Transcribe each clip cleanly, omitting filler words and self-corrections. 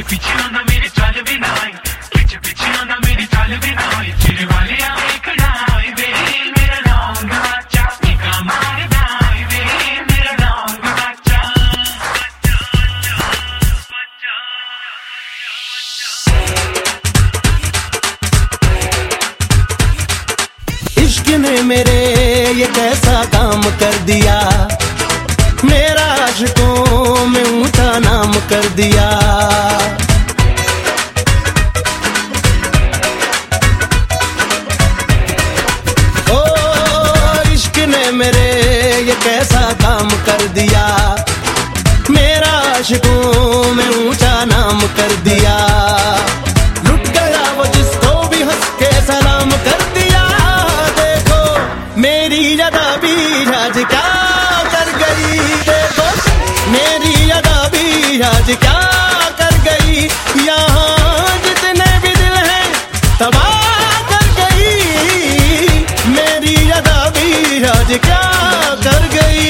पीछे आना मेरे चाल भी ना आई, पीछे पीछे आना मेरी चाल भी ना आई, तेरे वाले आए खड़ाई वे मेरा लौंग बच्चा निका मार दाई वे मेरा लौंग बच्चा। इश्क ने मेरे ये कैसा काम कर दिया, मेरा आशिकों में ऊंचा नाम कर दिया। ओ इश्क ने मेरे ये कैसा काम कर दिया, मेरा आशिकों में ऊंचा नाम कर दिया। लुट गया वो जिसको भी हंस के सलाम कर दिया। देखो मेरी अदा भी आज क्या कर गई, देखो मेरी अदा भी आज क्या कर गई। यहाँ जितने भी दिल हैं तबाह कर गई, मेरी अदा भी आज क्या कर गई।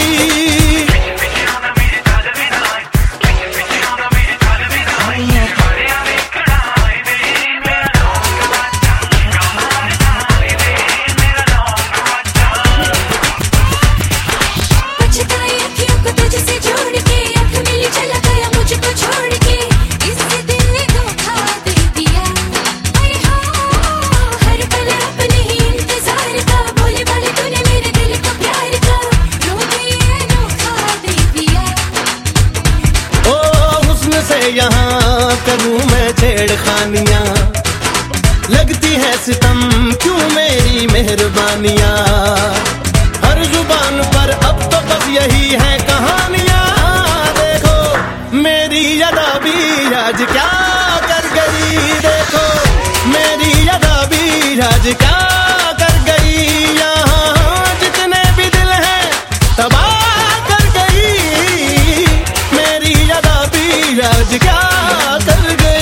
यहाँ करूँ मैं छेड़खानियाँ, लगती है सितम क्यों मेरी मेहरबानियाँ। हर जुबान पर अब तो बस यही है कहानियाँ। देखो मेरी अदा भी आज क्या कर गई, देखो मेरी अदा भी आज क्या कर गई। यहाँ जितने भी दिल हैं तबाह कर गई, मेरी अदा भी आज क्या कर गई।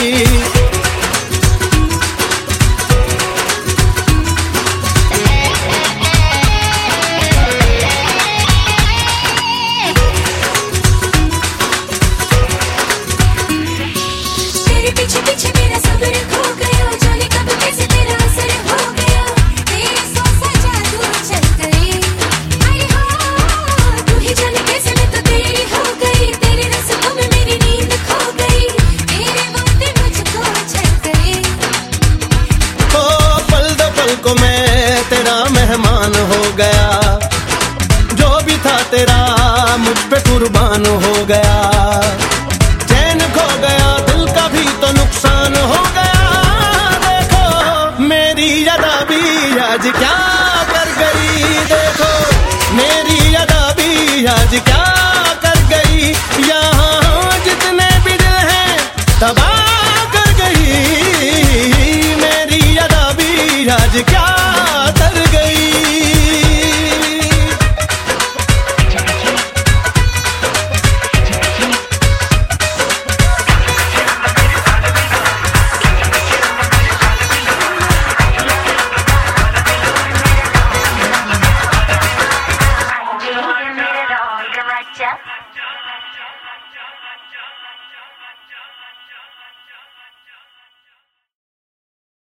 तेरे पीछे पीछे मेरा सब्र खो गया, जाने कब कैसे तेरा असर हो गया। तेरे सौ सजा तू चल गई, अरे हाँ तू ही जाने कैसे मैं तो तेरी हो गई। तेरे रस्मों में मेरी नींद खो गई, तेरे वादे मुझको चल गए। ओ पल दो पल को मैं तेरा मेहमान हो गया, जो भी था तेरा मुझ पे कुर्बान हो गया। चैन खो गया दिल का भी तो नुकसान हो गया। देखो मेरी अदा भी आज क्या कर गई, देखो मेरी अदा भी आज क्या कर गई। यहाँ जितने भी दिल हैं तबाह कर गई, मेरी अदा भी आज क्या कर गई। मेरा लौंग बच्चा।